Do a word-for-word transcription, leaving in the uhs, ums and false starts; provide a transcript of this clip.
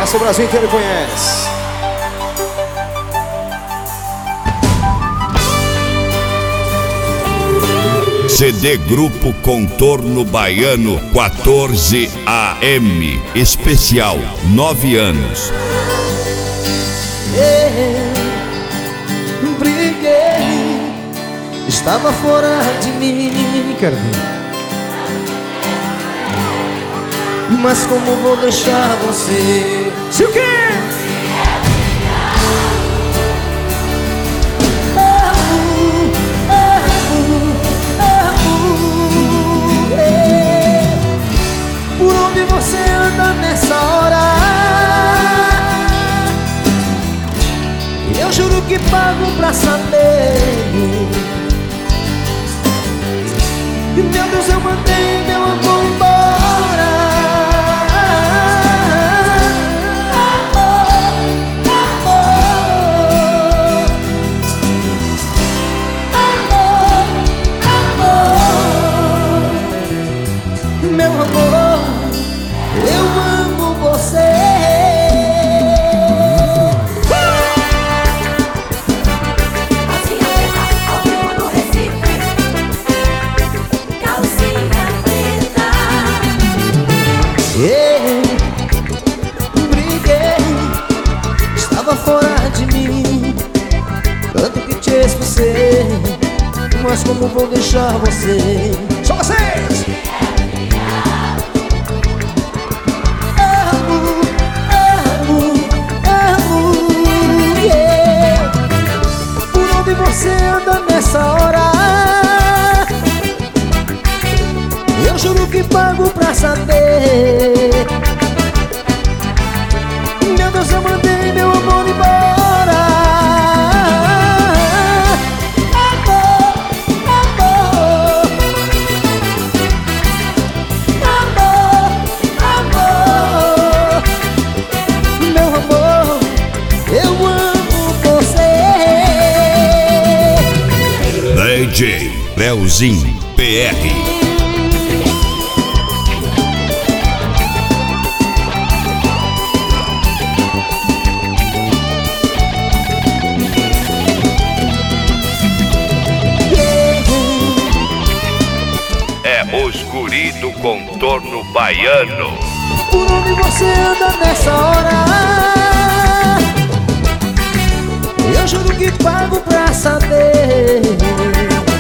Essa o Brasil inteiro conhece. C D Grupo Contorno Baiano quatorze A M, especial nove anos. Eu briguei, estava fora de mim, quero ver. Mas como vou deixar você? Se o quê? Por onde você anda nessa hora? Eu juro que pago pra saber. E meu Deus, eu mandei meu amor embora. Meu amor, eu amo você. Ao vivo no Recife, calcinha preta. Eu briguei, estava fora de mim, tanto que te esqueci, mas como vou deixar você? Só vocês! Você anda nessa hora? Eu juro que pago pra saber. Meu Deus, eu mandei meu amor embora. Amor, amor, amor, amor. Meu amor, eu amo você. D J Leozinho P R. É os guri do Contorno Baiano. Por onde você anda nessa hora? Eu juro que pago pra saber.